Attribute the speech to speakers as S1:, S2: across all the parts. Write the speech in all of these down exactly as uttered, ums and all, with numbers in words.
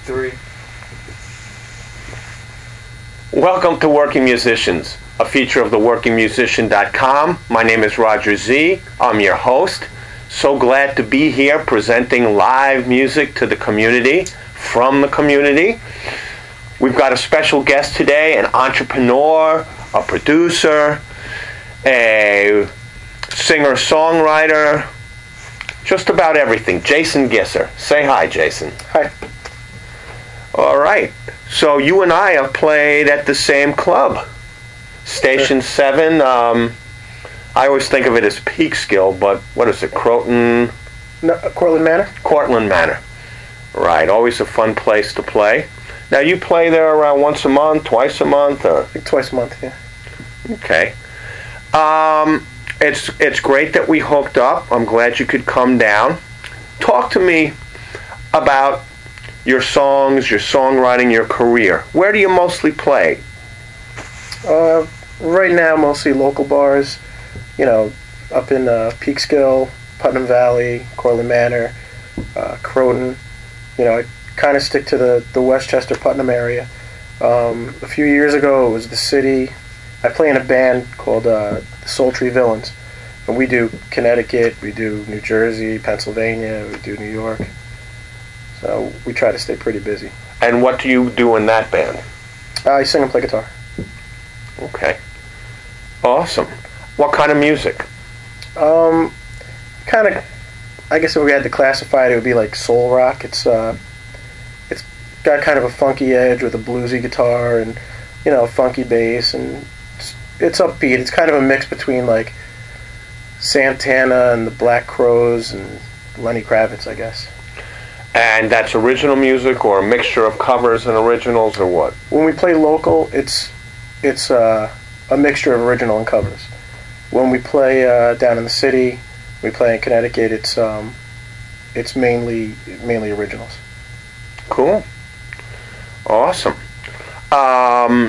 S1: Three.
S2: Welcome to Working Musicians, a feature of the working musician dot com. My name is Roger Z. I'm your host. So glad to be here presenting live music to the community, from the community. We've got a special guest today, an entrepreneur, a producer, a singer-songwriter, just about everything. Jason Gisser. Say hi, Jason.
S3: Hi.
S2: All right. So you and I have played at the same club, Station sure. seven. Um, I always think of it as Peekskill, but what is it, Croton?
S3: No, Cortlandt Manor.
S2: Cortlandt Manor. Right. Always a fun place to play. Now, you play there around once a month, twice a month? Or?
S3: I think twice a month, yeah.
S2: Okay. Um, it's, it's great that we hooked up. I'm glad you could come down. Talk to me about your songs, your songwriting, your career. Where do you mostly play?
S3: Uh, right now, mostly local bars. You know, up in uh, Peekskill, Putnam Valley, Cortlandt Manor, uh, Croton. You know, I kind of stick to the, the Westchester, Putnam area. Um, a few years ago, it was the city. I play in a band called uh, the Soul Tree Villains. And we do Connecticut, we do New Jersey, Pennsylvania, we do New York. So we try to stay pretty busy.
S2: And what do you do in that band?
S3: Uh, I sing and play guitar.
S2: Okay. Awesome. What kind of music?
S3: Um, kind of, I guess if we had to classify it, it would be like soul rock. It's uh, it's got kind of a funky edge with a bluesy guitar and, you know, a funky bass, and it's, it's upbeat. It's kind of a mix between like Santana and the Black Crowes and Lenny Kravitz, I guess.
S2: And that's original music or a mixture of covers and originals or what?
S3: When we play local, it's it's uh, a mixture of original and covers. When we play uh, down in the city, we play in Connecticut, it's um, it's mainly mainly originals.
S2: Cool. Awesome. Um,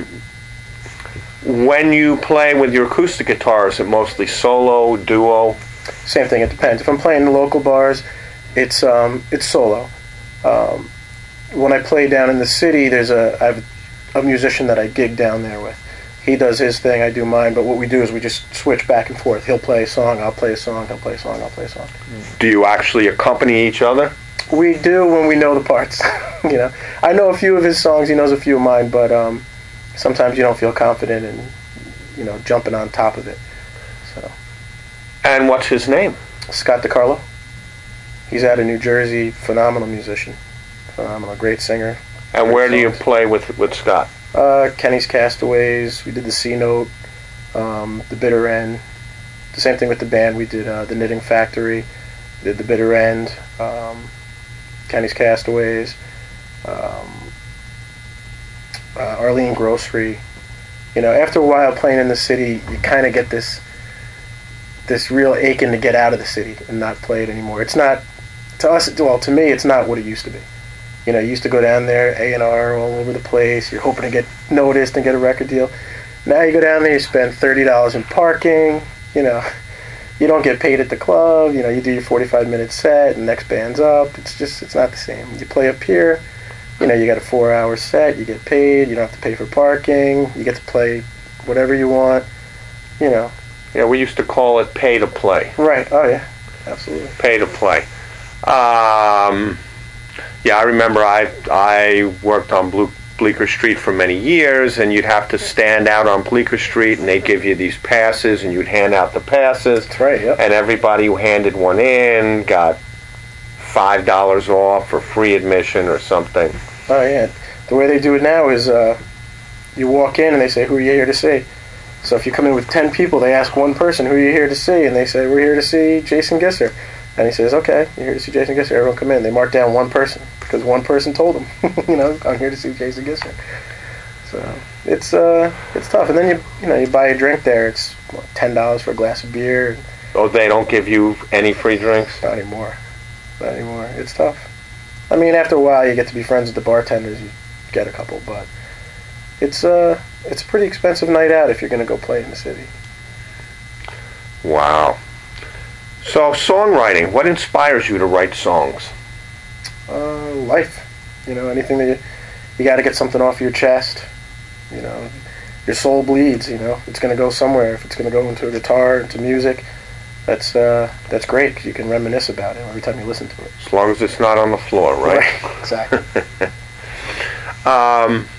S2: when you play with your acoustic guitar, is it mostly solo, duo?
S3: Same thing, it depends. If I'm playing in local bars, it's um, it's solo. Um, when I play down in the city, there's a I have a musician that I gig down there with. He does his thing, I do mine, but what we do is we just switch back and forth. He'll play a song, I'll play a song, he'll play a song, I'll play a song.
S2: Do you actually accompany each other?
S3: We do when we know the parts. You know, I know a few of his songs, he knows a few of mine, but um, sometimes you don't feel confident in, you know, jumping on top of it. So.
S2: And what's his name?
S3: Scott DiCarlo. He's out of New Jersey, phenomenal musician, phenomenal, great singer.
S2: And where do you play with with Scott?
S3: Uh, Kenny's Castaways. We did the C Note, um, the Bitter End. The same thing with the band. We did uh, the Knitting Factory, did the Bitter End, um, Kenny's Castaways, um, uh, Arlene Grocery. You know, after a while playing in the city, you kind of get this this real aching to get out of the city and not play it anymore. It's not, to us, well, to me, it's not what it used to be. You know, you used to go down there, A and R all over the place. You're hoping to get noticed and get a record deal. Now you go down there, you spend thirty dollars in parking. You know, you don't get paid at the club. You know, you do your forty-five minute set, and next band's up. It's just, it's not the same. You play up here, you know, you got a four hour set. You get paid. You don't have to pay for parking. You get to play whatever you want. You know.
S2: Yeah, we used to call it pay to play.
S3: Right. Oh yeah, absolutely.
S2: Pay to play. Um, yeah, I remember I I worked on Blue, Bleecker Street for many years, and you'd have to stand out on Bleecker Street, and they'd give you these passes, and you'd hand out the passes.
S3: That's right. Yep.
S2: And everybody who handed one in got five dollars off or free admission or something.
S3: Oh yeah. The way they do it now is uh, you walk in and they say, "Who are you here to see?" So if you come in with ten people, they ask one person, "Who are you here to see?" And they say, "We're here to see Jason Gisser." And he says, "Okay, you're here to see Jason Gisser." Everyone come in. They mark down one person because one person told them, you know, "I'm here to see Jason Gisser." So it's uh, it's tough. And then you you know you buy a drink there. It's what, ten dollars for a glass of beer.
S2: Oh, they don't give you any free drinks?
S3: Not anymore. Not anymore. It's tough. I mean, after a while, you get to be friends with the bartenders. You get a couple, but it's uh, it's a pretty expensive night out if you're going to go play in the city.
S2: Wow. So, songwriting. What inspires you to write songs?
S3: Uh, life. You know, anything that you, you got to get something off your chest. You know, your soul bleeds. You know, it's going to go somewhere. If it's going to go into a guitar, into music, that's uh, that's great because you can reminisce about it every time you listen to it.
S2: As long as it's not on the floor, right?
S3: Right. Exactly.
S2: um,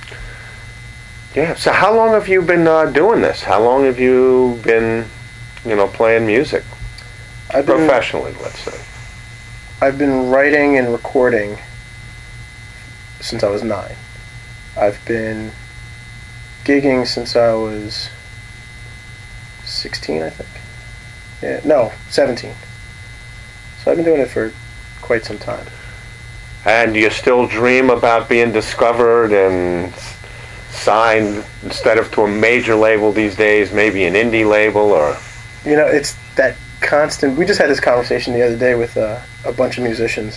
S2: yeah. So, how long have you been uh, doing this? How long have you been, you know, playing music
S3: I've been,
S2: professionally? Let's say.
S3: I've been writing and recording since I was nine. I've been gigging since I was sixteen, I think. Yeah, no, seventeen. So I've been doing it for quite some time.
S2: And do you still dream about being discovered and signed instead of to a major label these days, maybe an indie label or?
S3: You know, it's that constant. We just had this conversation the other day with uh, a bunch of musicians.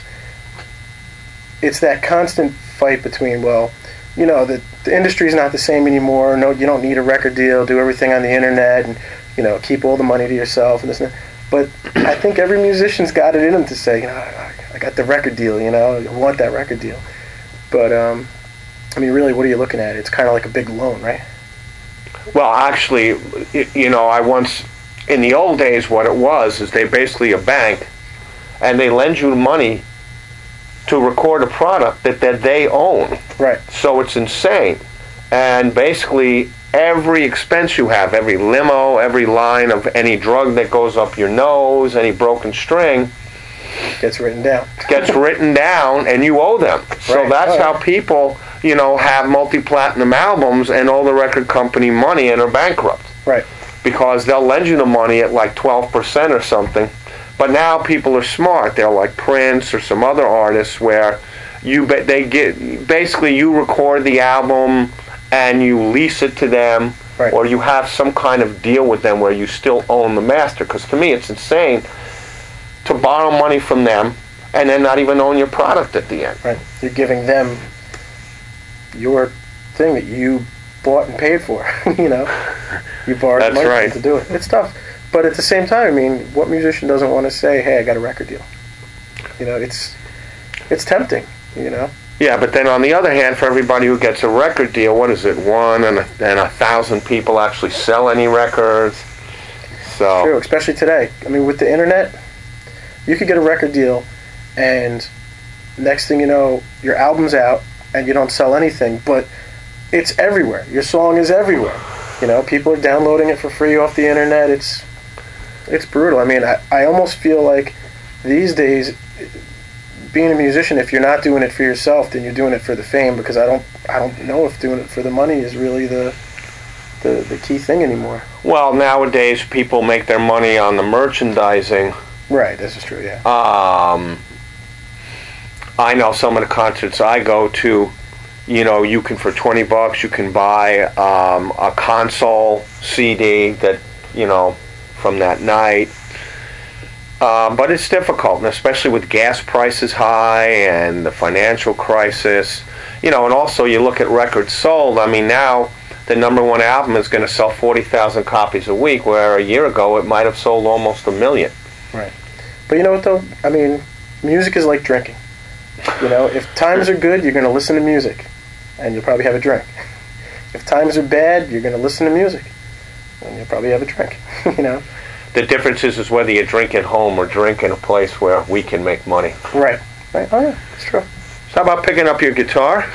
S3: It's that constant fight between, well, you know, the, the industry's not the same anymore. No, you don't need a record deal. Do everything on the internet, and you know, keep all the money to yourself and this and that. But I think every musician's got it in them to say, you know, I, I got the record deal. You know, I want that record deal. But um, I mean, really, what are you looking at? It's kind of like a big loan, right?
S2: Well, actually, you know, I once, in the old days, what it was is they basically a bank, and they lend you money to record a product that, that they own.
S3: Right.
S2: So it's insane. And basically, every expense you have, every limo, every line of any drug that goes up your nose, any broken string,
S3: gets written down.
S2: gets written down, and you owe them. So
S3: Right.
S2: that's
S3: Right.
S2: how people, you know, have multi-platinum albums and owe the record company money and are bankrupt.
S3: Right.
S2: Because they'll lend you the money at like twelve percent or something. But now people are smart. They're like Prince or some other artists where you ba- they get basically you record the album and you lease it to them,
S3: Right.
S2: or you have some kind of deal with them where you still own the master. Because to me, it's insane to borrow money from them and then not even own your product at the end.
S3: Right. You're giving them your thing that you bought and paid for. You know, you borrowed
S2: That's
S3: money
S2: right.
S3: to do it. It's tough, but at the same time, I mean, what musician doesn't want to say, "Hey, I got a record deal"? You know, it's it's tempting. You know.
S2: Yeah, but then on the other hand, for everybody who gets a record deal, what is it? One and a, and a thousand people actually sell any records. So
S3: True, especially today. I mean, with the internet, you could get a record deal, and next thing you know, your album's out, and you don't sell anything, but it's everywhere. Your song is everywhere. You know, people are downloading it for free off the internet. It's it's brutal. I mean, I, I almost feel like these days, being a musician, if you're not doing it for yourself, then you're doing it for the fame, because I don't I don't know if doing it for the money is really the the, the key thing anymore.
S2: well, nowadays people make their money on the merchandising.
S3: Right, this is true, yeah.
S2: Um, I know some of the concerts I go to, you know, you can for twenty bucks you can buy um, a console C D that, you know, from that night. Um, but it's difficult, and especially with gas prices high and the financial crisis, you know, and also you look at records sold. I mean, now the number one album is going to sell forty thousand copies a week, where a year ago it might have sold almost a million.
S3: Right. But you know what, though? I mean, music is like drinking. You know, if times are good, you're going to listen to music, and you'll probably have a drink. If times are bad, you're going to listen to music, and you'll probably have a drink. You know?
S2: The difference is, is whether you drink at home or drink in a place where we can make money.
S3: Right. Right. Oh, yeah, it's true.
S2: So how about picking up your guitar?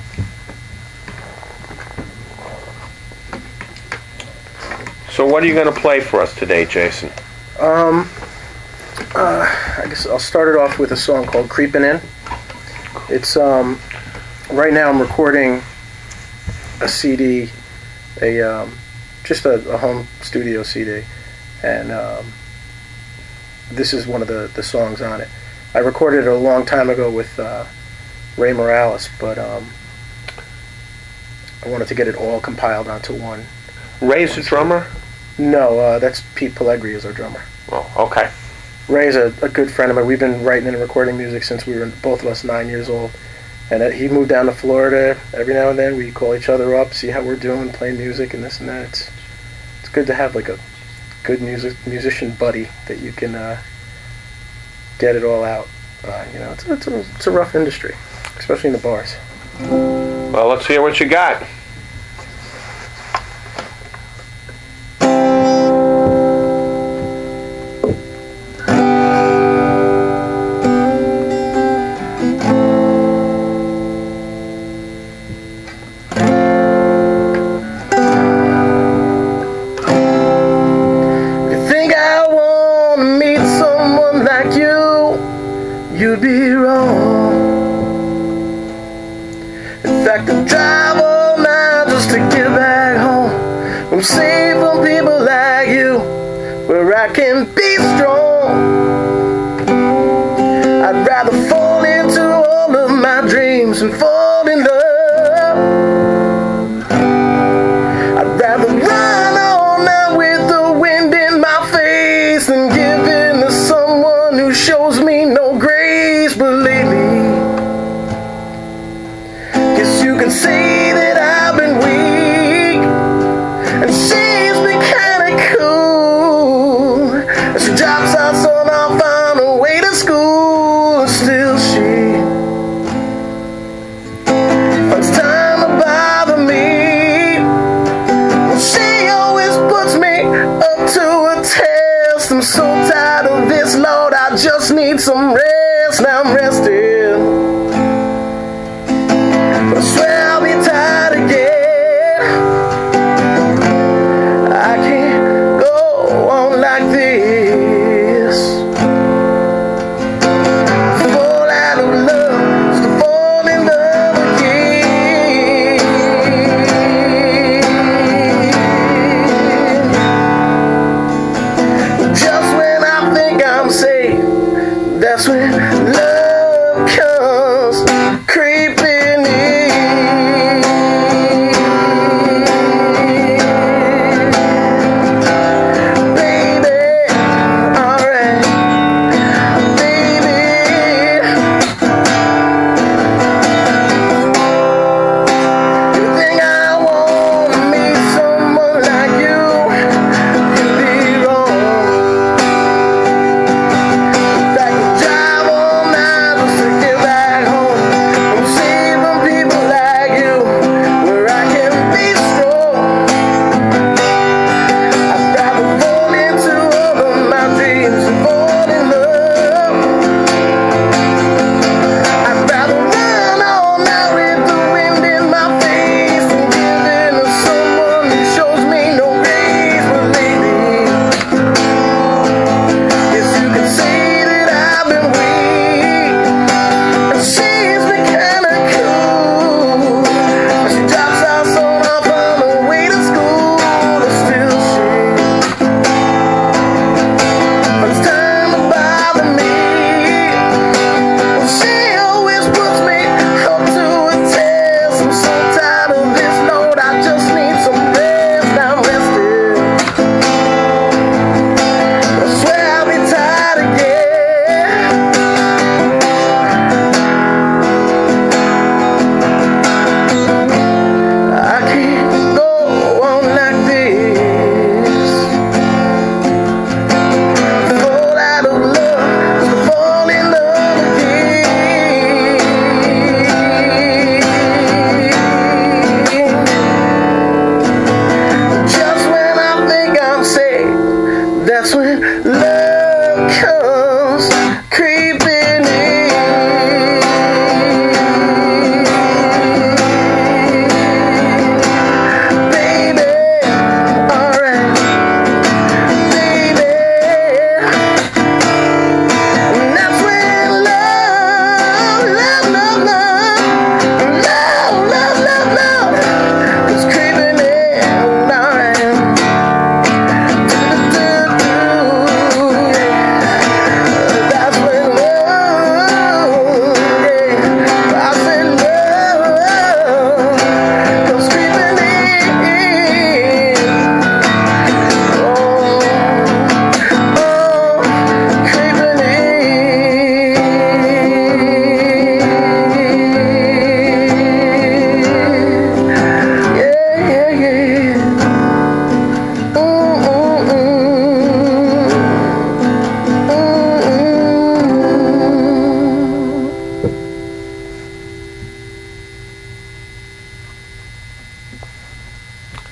S2: So what are you going to play for us today, Jason?
S3: Um, uh, I guess I'll start it off with a song called "Creepin' In." It's um, right now I'm recording a C D, a um, just a, a home studio C D, and um, this is one of the, the songs on it. I recorded it a long time ago with uh, Ray Morales, but um, I wanted to get it all compiled onto one.
S2: Ray's the drummer?
S3: No, uh, that's Pete Pellegri is our drummer.
S2: Oh, okay.
S3: Ray's a, a good friend of mine. We've been writing and recording music since we were both of us nine years old. And uh, he moved down to Florida. Every now and then we call each other up, see how we're doing, playing music and this and that. It's it's good to have like a good music musician buddy that you can uh, get it all out. Uh, you know, it's, it's, a, it's a rough industry. especially in the bars.
S2: Well, let's hear what you got.
S3: You'd be wrong. In fact, I drive all night just to get back home. I'm safe from people like you, where I can be strong. I'd rather fall into all of my dreams and fall in love. I'd rather run all night with the wind in my face than give in to someone who shows me no grace. But lately, guess you can say that I've been weak, and she's been kinda cool. And she drops our son off on her way to school, and still she finds time to bother me. Well, she always puts me up to a test. I'm so tired of this, Lord, I just need some rest. Now I'm resting, but I swear I'll be tired.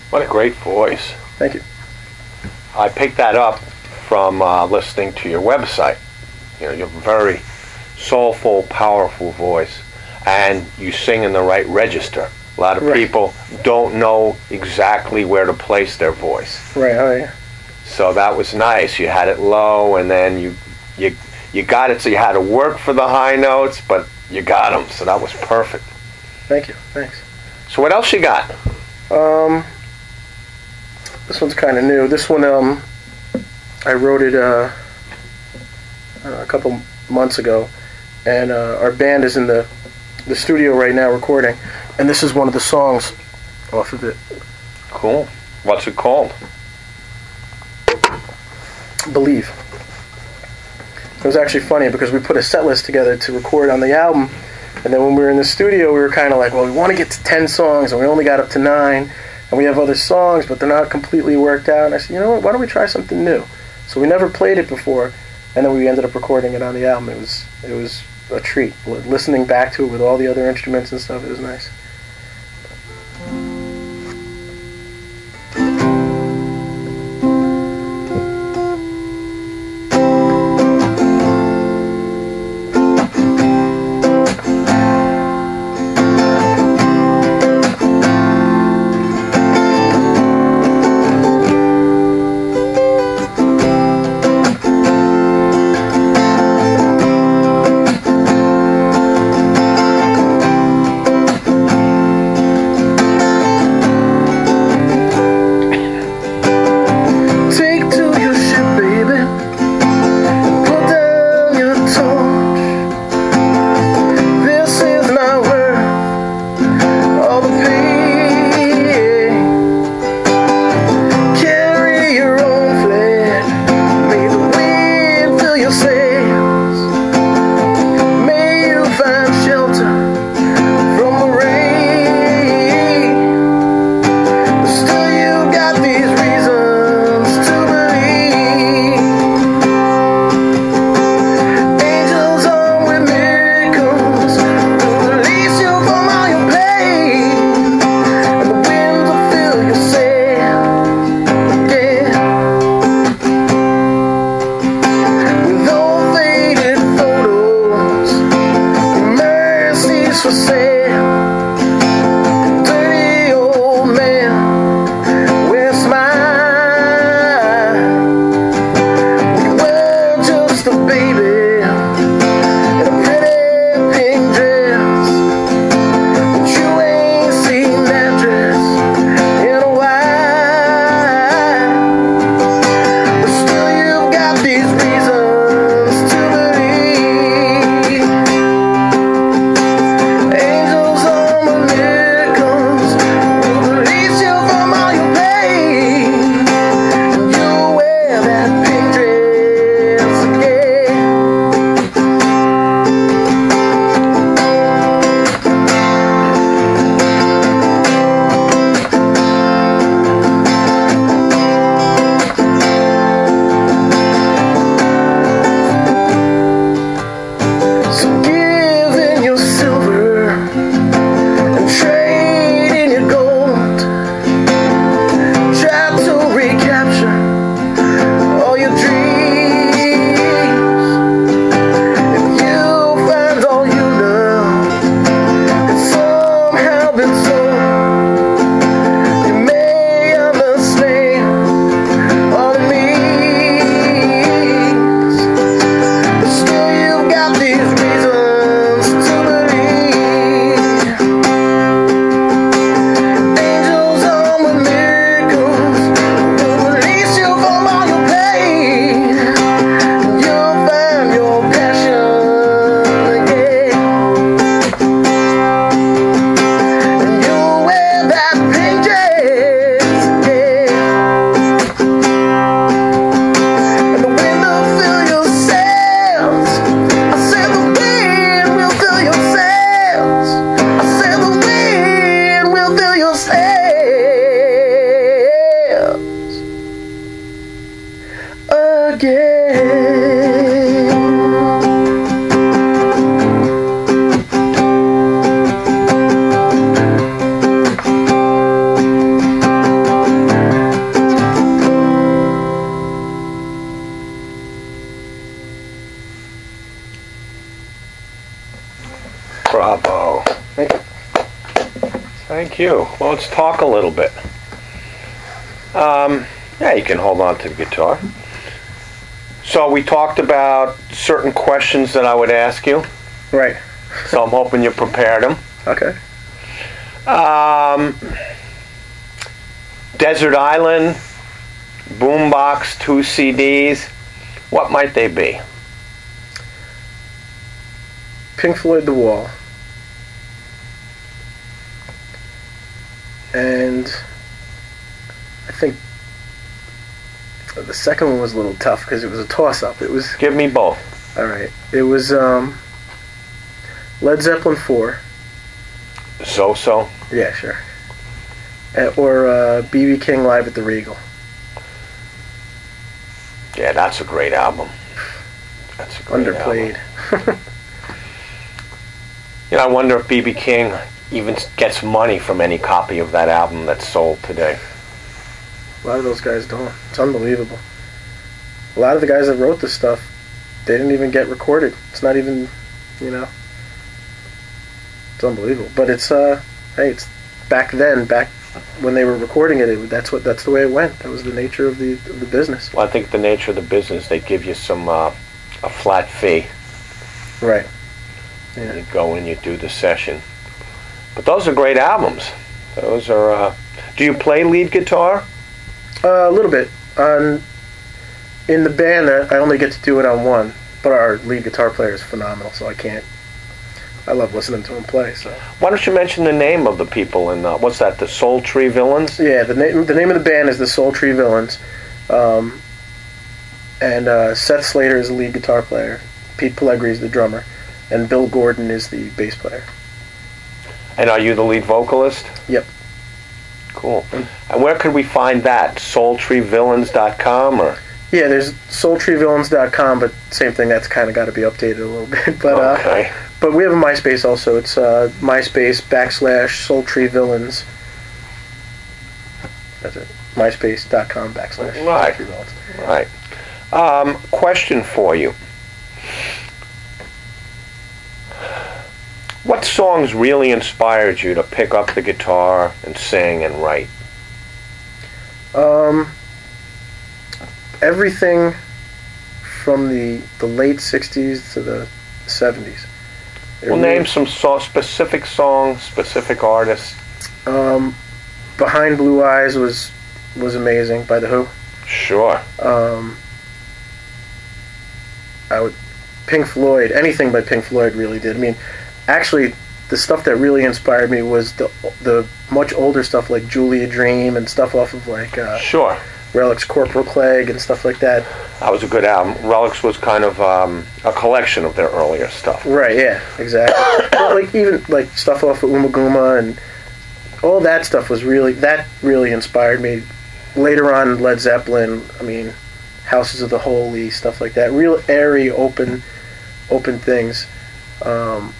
S2: What a great voice.
S3: Thank you.
S2: I picked that up from uh, listening to your website. You know, you have a very soulful, powerful voice, and you sing in the right register. A lot of
S3: Right.
S2: people don't know exactly where to place their voice.
S3: Right. Oh yeah.
S2: So that was nice. You had it low, and then you you you got it so you had to work for the high notes, but you got them, so that was perfect.
S3: Thank you. Thanks.
S2: So what else you got?
S3: Um, this one's kind of new. This one, um, I wrote it uh, I don't know, a couple months ago, and uh, our band is in the the studio right now recording, and this is one of the songs off of it.
S2: Cool. What's it called?
S3: Believe. It was actually funny because we put a set list together to record on the album, and then when we were in the studio, we were kind of like, well, we want to get to ten songs, and we only got up to nine, and we have other songs, but they're not completely worked out. And I said, you know what, why don't we try something new? So we never played it before, and then we ended up recording it on the album. It was it was a treat. L- listening back to it with all the other instruments and stuff, it was nice. Thank you.
S2: Thank you. Well, let's talk a little bit. Um, yeah, you can hold on to the guitar. So we talked about certain questions that I would ask you.
S3: Right.
S2: So I'm hoping you prepared them.
S3: Okay.
S2: Um, Desert Island, Boombox, two C Ds. What might they be?
S3: Pink Floyd, The Wall. And I think the second one was a little tough because it was a toss-up. It was...
S2: Give me both.
S3: All right. It was um, Led Zeppelin four.
S2: So-so?
S3: Yeah, sure. Uh, or uh, B B King Live at the Regal.
S2: Yeah, that's a great album. That's a great
S3: Underplayed.
S2: album. You know, I wonder if B B King even gets money from any copy of that album that's sold today.
S3: A lot of those guys don't. It's unbelievable. A lot of the guys that wrote this stuff, they didn't even get recorded. It's not even, you know, it's unbelievable. But it's, uh, hey, it's back then, back when they were recording it, it that's what that's the way it went. That was the nature of the of the business.
S2: Well, I think the nature of the business, they give you some uh, a flat fee.
S3: Right. Yeah.
S2: You go in, you do the session. But those are great albums. Those are. Uh, do you play lead guitar?
S3: Uh, a little bit. Um, in the band, I only get to do it on one, but our lead guitar player is phenomenal, so I can't. I love listening to him play. So.
S2: Why don't you mention the name of the people in uh, what's that? The Soul Tree Villains?
S3: Yeah, the name the name of the band is the Soul Tree Villains, um, and uh, Seth Slater is the lead guitar player. Pete Pellegrini is the drummer, and Bill Gordon is the bass player.
S2: And are you the lead vocalist?
S3: Yep.
S2: Cool. And where could we find that? soul tree villains dot com or?
S3: Yeah, there's soul tree villains dot com, but same thing. That's kind of got to be updated a little bit. But
S2: okay.
S3: Uh, but we have a MySpace also. It's uh, MySpace backslash SoulTreeVillains. That's it. MySpace dot com backslash
S2: right.
S3: SoulTreeVillains.
S2: Right. Um, question for you. What songs really inspired you to pick up the guitar and sing and write?
S3: Um, everything from the the late sixties to the seventies.
S2: Well, really, name some so- specific songs, specific artists.
S3: Um, Behind Blue Eyes was was amazing by The Who.
S2: Sure.
S3: Um, I would Pink Floyd. Anything by Pink Floyd really did. I mean, actually, the stuff that really inspired me was the the much older stuff like Julia Dream and stuff off of like uh,
S2: sure
S3: Relics, Corporal Clegg and stuff like that.
S2: That was a good album. Relics was kind of um, a collection of their earlier stuff.
S3: Right. Yeah. Exactly. But like even like stuff off of Umaguma and all that stuff was really that really inspired me. Later on, Led Zeppelin. I mean, Houses of the Holy, stuff like that. Real airy, open, open things. Um,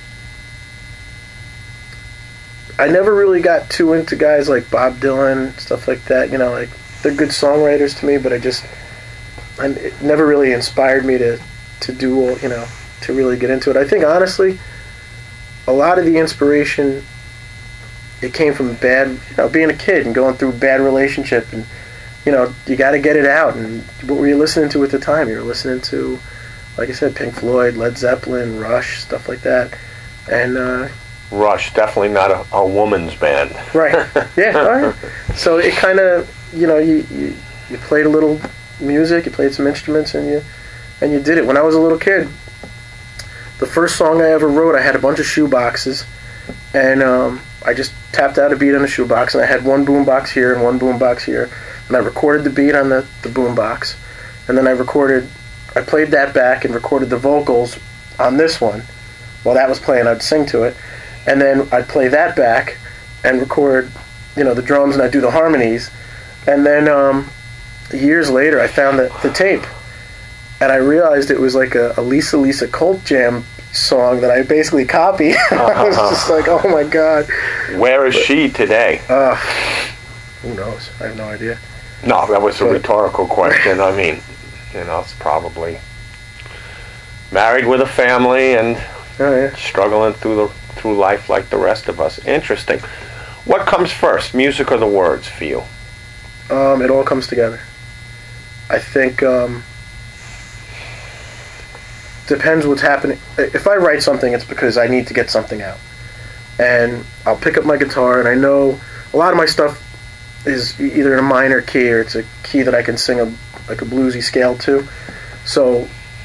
S3: I never really got too into guys like Bob Dylan, stuff like that. You know, like they're good songwriters to me, but I just, and it never really inspired me to, to do, you know, to really get into it. I think honestly, a lot of the inspiration, it came from bad, you know, being a kid and going through a bad relationship, and you know, you got to get it out. And what were you listening to at the time? You were listening to, like I said, Pink Floyd, Led Zeppelin, Rush, stuff like that, and. uh
S2: Rush, definitely not a, a woman's band.
S3: Right. Yeah. All right. So it kind of, you know, you, you you played a little music, you played some instruments, and you and you did it. When I was a little kid, the first song I ever wrote, I had a bunch of shoe boxes, and um, I just tapped out a beat on the shoe box, and I had one boom box here and one boom box here, and I recorded the beat on the, the boom box, and then I recorded, I played that back and recorded the vocals on this one. While that was playing, I'd sing to it. And then I'd play that back and record, you know, the drums, and I'd do the harmonies. And then um, years later, I found the, the tape, and I realized it was like a, a Lisa Lisa Cult Jam song that I basically copied. I was just like, oh my god.
S2: Where is but, she today?
S3: Uh, who knows? I have no idea.
S2: No, that was a but, rhetorical question. I mean, you know, it's probably married with a family and
S3: oh, yeah.
S2: struggling through the through life like the rest of us. Interesting. What comes first, music or the words for you?
S3: Um, it all comes together. I think um, depends what's happening. If I write something, it's because I need to get something out. And I'll pick up my guitar, and I know a lot of my stuff is either in a minor key or it's a key that I can sing a like a bluesy scale to. So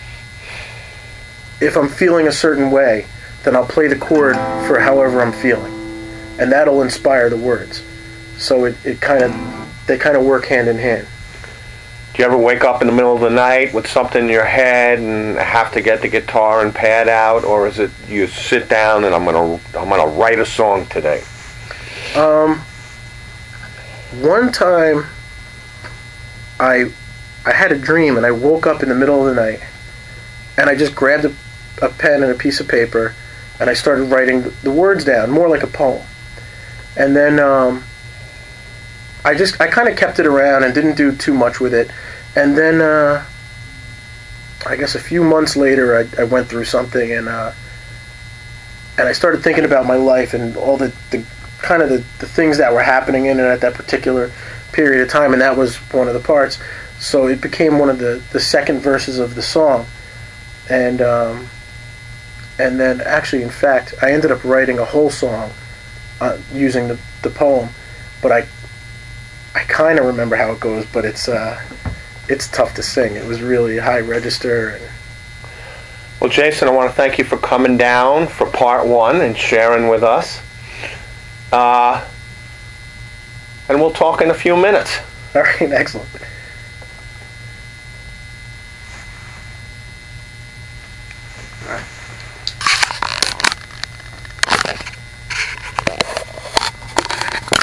S3: if I'm feeling a certain way, then I'll play the chord for however I'm feeling, and that'll inspire the words. So it, it kind of they kind of work hand in hand.
S2: Do you ever wake up in the middle of the night with something in your head and have to get the guitar and pad out, or is it you sit down and I'm gonna I'm gonna write a song today?
S3: Um, one time, I I had a dream and I woke up in the middle of the night, and I just grabbed a, a pen and a piece of paper, and I started writing the, the words down, more like a poem. And then um, I just I kind of kept it around and didn't do too much with it. And then uh, I guess a few months later, I, I went through something, and uh, and I started thinking about my life and all the, the kind of the, the things that were happening in it at that particular period of time, and that was one of the parts. So it became one of the, the second verses of the song. And um, and then actually, in fact, I ended up writing a whole song uh, using the, the poem, but I I kind of remember how it goes, but it's uh, it's tough to sing. It was really high register. And
S2: well, Jason, I want to thank you for coming down for part one and sharing with us. Uh, and we'll talk in a few minutes.
S3: All right, excellent. All right.